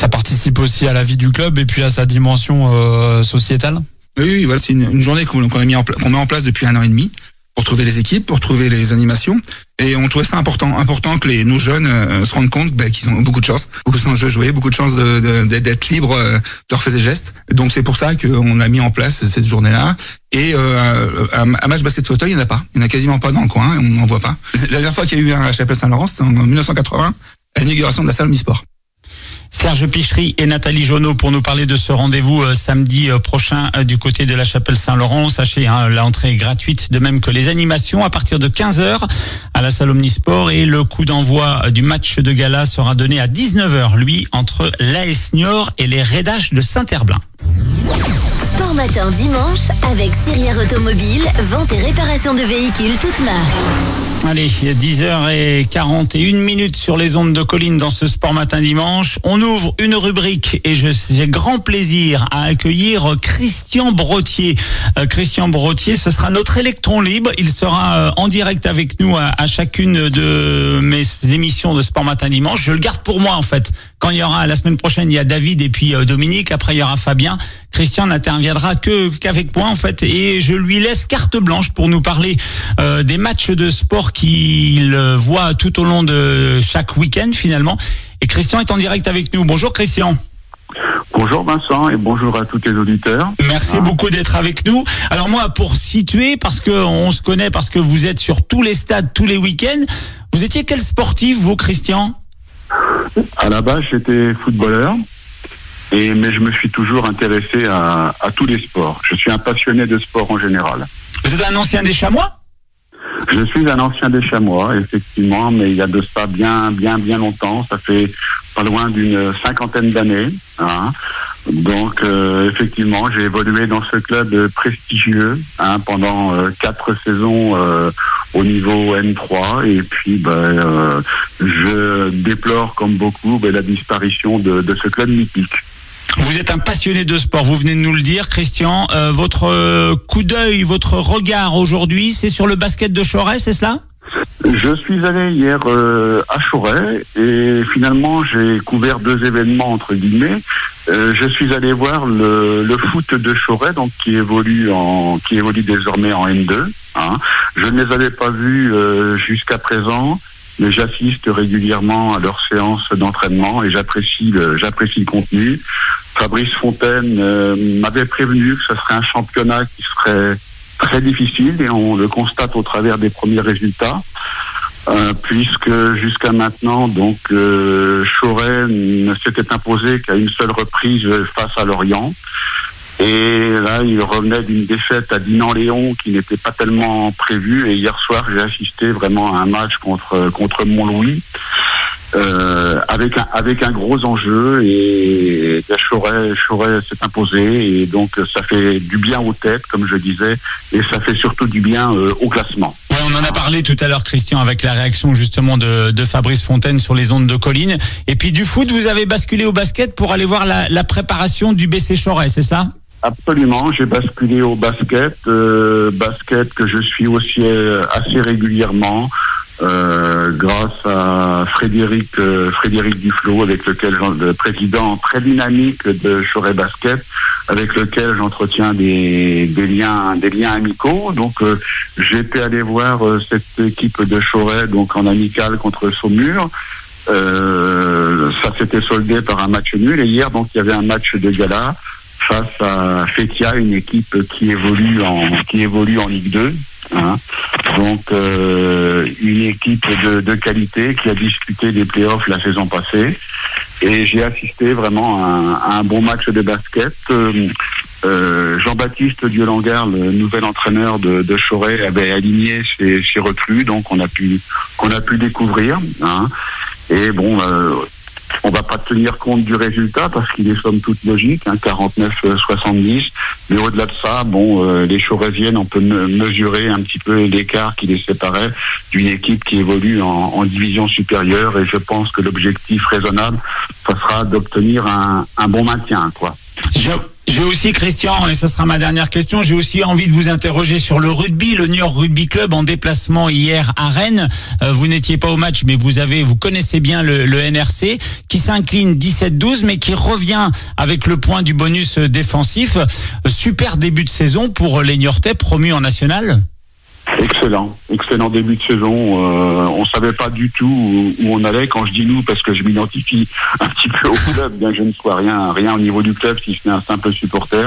Speaker 9: ça participe aussi à la vie du club et puis à sa dimension euh, sociétale.
Speaker 10: Oui, oui, voilà, c'est une, une journée qu'on, qu'on a mis en pla- qu'on met en place depuis un an et demi pour trouver les équipes, pour trouver les animations, et on trouvait ça important, important que les nos jeunes euh, se rendent compte bah, qu'ils ont beaucoup de chance, beaucoup de chance de jouer, beaucoup de chance de, de, d'être libres euh, de leur faire des gestes. Donc c'est pour ça qu'on a mis en place cette journée-là. Et euh, un, un match basket fauteuil, il n'y en a pas, il n'y en a quasiment pas dans le coin, on n'en voit pas. La dernière fois qu'il y a eu un à la Chapelle Saint-Laurent, c'était en dix-neuf cent quatre-vingts, à l'inauguration de la salle Omnisport.
Speaker 1: Serge Pichery et Nathalie Jonot pour nous parler de ce rendez-vous euh, samedi euh, prochain euh, du côté de la Chapelle Saint-Laurent. Sachez, hein, l'entrée est gratuite, de même que les animations à partir de quinze heures à la salle Omnisport, et le coup d'envoi euh, du match de gala sera donné à dix-neuf heures, lui, entre l'A S Niort et les Red H de Saint-Herblain.
Speaker 2: Sport Matin dimanche avec Sirière Automobile, vente et réparation de véhicules toutes marques.
Speaker 1: Allez, dix heures quarante et une minutes sur les ondes de Colline dans ce Sport Matin dimanche. On ouvre une rubrique et je, j'ai grand plaisir à accueillir Christian Brottier. Euh, Christian Brottier, ce sera notre électron libre. Il sera euh, en direct avec nous à, à chacune de mes émissions de Sport Matin dimanche. Je le garde pour moi en fait. Quand il y aura la semaine prochaine, il y a David et puis euh, Dominique. Après, il y aura Fabien. Christian n'interviendra que qu'avec moi en fait, et je lui laisse carte blanche pour nous parler euh, des matchs de sport qu'il voit tout au long de chaque week-end finalement. Et Christian est en direct avec nous. Bonjour Christian.
Speaker 11: Bonjour Vincent et bonjour à tous les auditeurs.
Speaker 1: Merci ah. beaucoup d'être avec nous. Alors moi, pour situer, parce que on se connaît, parce que vous êtes sur tous les stades, tous les week-ends, vous étiez quel sportif vous, Christian ?
Speaker 11: À la base, j'étais footballeur. Et, mais je me suis toujours intéressé à, à tous les sports. Je suis un passionné de sport en général.
Speaker 1: Vous êtes un ancien des Chamois ?
Speaker 11: Je suis un ancien des Chamois, effectivement, mais il y a de ça bien, bien, bien longtemps. Ça fait pas loin d'une cinquantaine d'années. Hein. Donc, euh, effectivement, j'ai évolué dans ce club prestigieux hein, pendant euh, quatre saisons euh, au niveau N trois. Et puis, ben, euh, je déplore, comme beaucoup, ben, la disparition de, de ce club mythique.
Speaker 1: Vous êtes un passionné de sport, vous venez de nous le dire, Christian. Euh, votre euh, coup d'œil, votre regard aujourd'hui, c'est sur le basket de Choret, c'est cela ?
Speaker 11: Je suis allé hier euh, à Choret et finalement j'ai couvert deux événements entre guillemets. Euh, je suis allé voir le, le foot de Choret, donc qui évolue en, qui évolue désormais en N deux. Hein. Je ne les avais pas vus euh, jusqu'à présent, mais j'assiste régulièrement à leurs séances d'entraînement et j'apprécie le, j'apprécie le contenu. Fabrice Fontaine euh, m'avait prévenu que ce serait un championnat qui serait très difficile et on le constate au travers des premiers résultats, euh, puisque jusqu'à maintenant, donc euh, Choret ne s'était imposé qu'à une seule reprise face à Lorient. Et là, il revenait d'une défaite à Dinan-Léon qui n'était pas tellement prévue. Et hier soir, j'ai assisté vraiment à un match contre contre Montlouis. Euh, avec un avec un gros enjeu et Choret Choret s'est imposé et donc ça fait du bien aux têtes comme je disais et ça fait surtout du bien euh, au classement.
Speaker 1: Ouais, on en a parlé tout à l'heure Christian avec la réaction justement de, de Fabrice Fontaine sur les ondes de Colline. Et puis du foot, vous avez basculé au basket pour aller voir la, la préparation du B C Choret, c'est cela ?
Speaker 11: Absolument, j'ai basculé au basket, euh, basket que je suis aussi euh, assez régulièrement. Euh, grâce à Frédéric euh, Frédéric Duflo, avec lequel le président très dynamique de Choret Basket, avec lequel j'entretiens des des liens des liens amicaux. Donc euh, j'étais allé voir euh, cette équipe de Choret donc en amical contre Saumur. Euh, ça s'était soldé par un match nul et hier donc il y avait un match de gala face à Fétia, une équipe qui évolue en qui évolue en Ligue deux. Hein. Donc euh, une équipe de, de qualité qui a disputé des playoffs la saison passée et j'ai assisté vraiment à un, à un bon match de basket. Euh, euh, Jean-Baptiste Dieu-Langard, le nouvel entraîneur de, de Choret, avait aligné ses, ses recrues, donc on a pu qu'on a pu découvrir. Hein. Et bon. Euh, On va pas tenir compte du résultat parce qu'il est somme toute logique, hein, quarante-neuf soixante-dix. Mais au-delà de ça, bon, euh, les Chorésiennes, on peut me- mesurer un petit peu l'écart qui les séparait d'une équipe qui évolue en, en division supérieure. Et je pense que l'objectif raisonnable, ça sera d'obtenir un, un bon maintien, quoi.
Speaker 1: Je, J'ai aussi, Christian, et ce sera ma dernière question, j'ai aussi envie de vous interroger sur le rugby, le Niort Rugby Club en déplacement hier à Rennes. Euh, vous n'étiez pas au match, mais vous avez, vous connaissez bien le, le N R C, qui s'incline dix-sept douze, mais qui revient avec le point du bonus défensif. Super début de saison pour les Niortais promus en national.
Speaker 11: Excellent, excellent début de saison. Euh, on savait pas du tout où, où on allait. Quand je dis nous, parce que je m'identifie un petit peu au club, bien que je ne sois rien, rien au niveau du club, si ce n'est un simple supporter.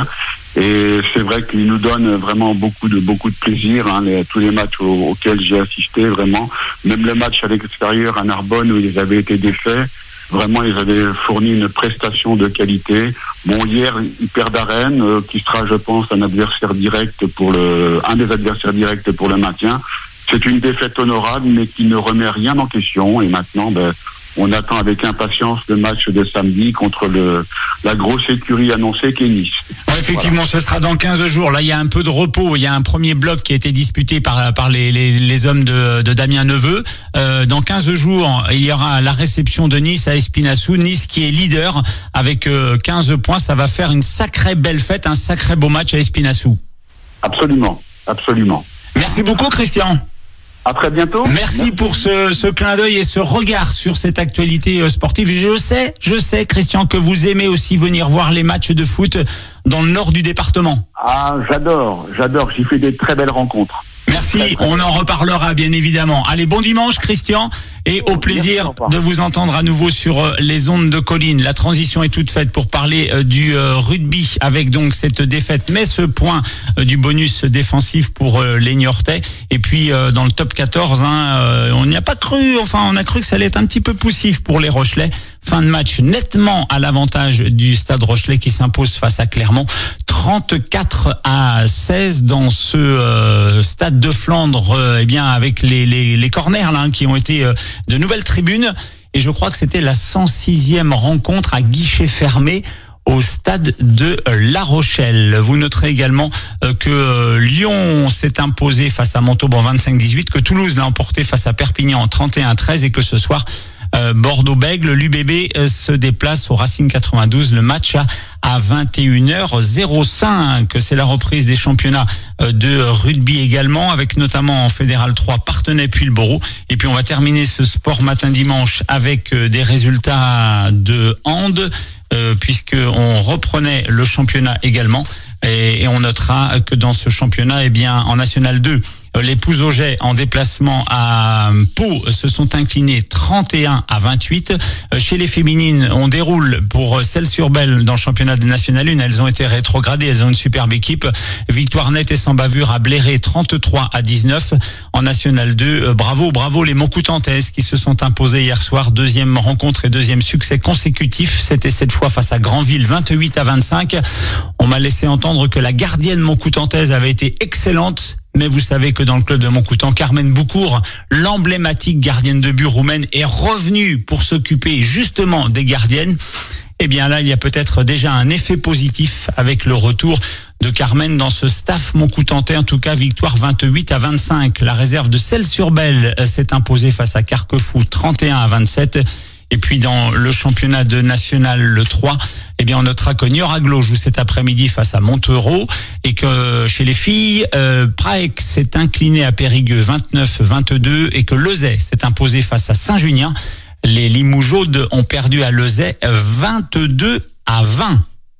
Speaker 11: Et c'est vrai qu'il nous donne vraiment beaucoup de beaucoup de plaisir. Hein, les, tous les matchs au, auxquels j'ai assisté, vraiment, même le match à l'extérieur à Narbonne où ils avaient été défaits. Vraiment, ils avaient fourni une prestation de qualité. Bon, hier, ils perdent à Rennes, euh, qui sera, je pense, un adversaire direct pour le, un des adversaires directs pour le maintien. C'est une défaite honorable, mais qui ne remet rien en question. Et maintenant, ben, on attend avec impatience le match de samedi contre le, la grosse écurie annoncée qui est Nice.
Speaker 1: Ouais, effectivement, voilà. Ce sera dans quinze jours. Là, il y a un peu de repos. Il y a un premier bloc qui a été disputé par, par les, les, les hommes de, de Damien Neveu. Euh, dans quinze jours, il y aura la réception de Nice à Espinassou. Nice qui est leader avec euh, quinze points. Ça va faire une sacrée belle fête, un sacré beau match à Espinassou.
Speaker 11: Absolument, absolument.
Speaker 1: Merci beaucoup, Christian.
Speaker 11: À très bientôt.
Speaker 1: Merci, Merci. pour ce, ce clin d'œil et ce regard sur cette actualité sportive. Je sais, je sais, Christian, que vous aimez aussi venir voir les matchs de foot dans le nord du département.
Speaker 11: Ah, j'adore, j'adore. J'y fais des très belles rencontres.
Speaker 1: Merci, on en reparlera bien évidemment. Allez, bon dimanche Christian, et au plaisir de vous entendre à nouveau sur les ondes de Colline. La transition est toute faite pour parler du rugby avec donc cette défaite, mais ce point du bonus défensif pour les Niortais. Et puis dans le top quatorze, hein, on n'y a pas cru, enfin on a cru que ça allait être un petit peu poussif pour les Rochelais. Fin de match nettement à l'avantage du Stade Rochelais qui s'impose face à Clermont. trente-quatre à seize dans ce euh, stade de Flandre, euh, eh bien avec les, les, les corners là, hein, qui ont été euh, de nouvelles tribunes. Et je crois que c'était la cent sixième rencontre à guichet fermé au stade de La Rochelle. Vous noterez également euh, que euh, Lyon s'est imposé face à Montauban vingt-cinq dix-huit, que Toulouse l'a emporté face à Perpignan en trente et un treize et que ce soir Euh, Bordeaux-Bègles, l'U B B euh, se déplace au Racing quatre-vingt-douze. Le match à, à vingt et une heures cinq. C'est la reprise des championnats euh, de rugby également, avec notamment en Fédéral trois, Parthenay puis le Bourreau. Et puis on va terminer ce sport matin dimanche avec euh, des résultats de hand, euh, puisque on reprenait le championnat également. Et, et on notera que dans ce championnat, eh bien, en National deux, les Pouzougais en déplacement à Pau se sont inclinés trente et un à vingt-huit. Chez les féminines, on déroule pour Celles-sur-Belle dans le championnat de National un. Elles ont été rétrogradées, elles ont une superbe équipe. Victoire nette et sans bavure à Bléré, trente-trois à dix-neuf. En National deux, bravo, bravo les Montcoutantaises qui se sont imposées hier soir. Deuxième rencontre et deuxième succès consécutif. C'était cette fois face à Granville, vingt-huit à vingt-cinq. On m'a laissé entendre que la gardienne montcoutantaise avait été excellente. Mais vous savez que dans le club de Montcoutan, Carmen Boucourt, l'emblématique gardienne de but roumaine, est revenue pour s'occuper justement des gardiennes. Eh bien là, il y a peut-être déjà un effet positif avec le retour de Carmen dans ce staff montcoutantais. En tout cas, victoire vingt-huit à vingt-cinq. La réserve de Celles-sur-Belle s'est imposée face à Carquefou, trente et un à vingt-sept. Et puis dans le championnat de National le trois, eh bien on notera que Niort-Aglo joue cet après-midi face à Montereau et que chez les filles, euh, Praec s'est incliné à Périgueux vingt-neuf vingt-deux et que Lezay s'est imposé face à Saint-Junien. Les Limougeaudes ont perdu à Lezay vingt-deux à vingt.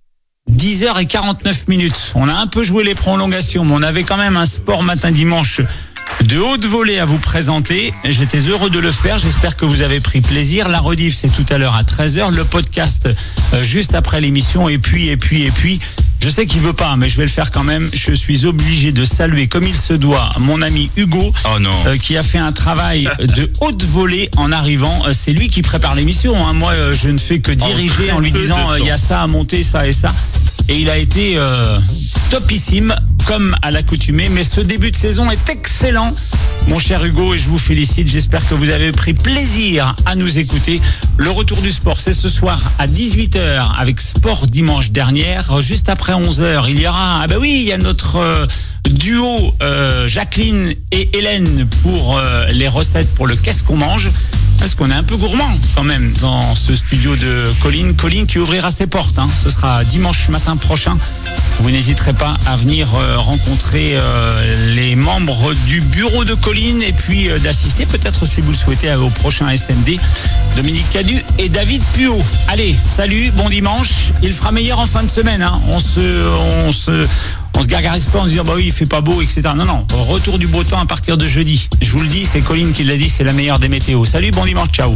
Speaker 1: dix heures quarante-neuf minutes. On a un peu joué les prolongations, mais on avait quand même un sport matin dimanche de haute volée à vous présenter. J'étais heureux de le faire. J'espère que vous avez pris plaisir. La rediff, c'est tout à l'heure à treize heures. Le podcast, euh, juste après l'émission. Et puis, et puis, et puis, je sais qu'il veut pas, mais je vais le faire quand même. Je suis obligé de saluer, comme il se doit, mon ami Hugo,
Speaker 12: oh non.
Speaker 1: Euh, qui a fait un travail de haute volée en arrivant. Euh, c'est lui qui prépare l'émission. Hein. Moi, euh, je ne fais que diriger en, en lui disant, il euh, y a ça à monter, ça et ça. Et il a été euh, topissime, comme à l'accoutumée. Mais ce début de saison est excellent, mon cher Hugo, et je vous félicite. J'espère que vous avez pris plaisir à nous écouter. Le retour du sport, c'est ce soir à dix-huit heures avec Sport Dimanche Dernière. Juste après onze heures, il y aura, ah ben oui, il y a notre euh, duo euh, Jacqueline et Hélène pour euh, les recettes pour le Qu'est-ce qu'on mange. Parce qu'on est un peu gourmand quand même dans ce studio de Colline. Colline qui ouvrira ses portes. Hein. Ce sera dimanche matin prochain. Vous n'hésiterez pas à venir euh, rencontrer euh, les membres du bureau de Colline et puis euh, d'assister peut-être si vous le souhaitez au prochain S M D. Dominique Cadu et David Puot. Allez, salut, bon dimanche. Il fera meilleur en fin de semaine. Hein. On se, on se, on se gargarise pas en disant bah oui il fait pas beau et cetera. Non non, retour du beau temps à partir de jeudi. Je vous le dis, c'est Colline qui l'a dit, c'est la meilleure des météos. Salut, bon dimanche, ciao.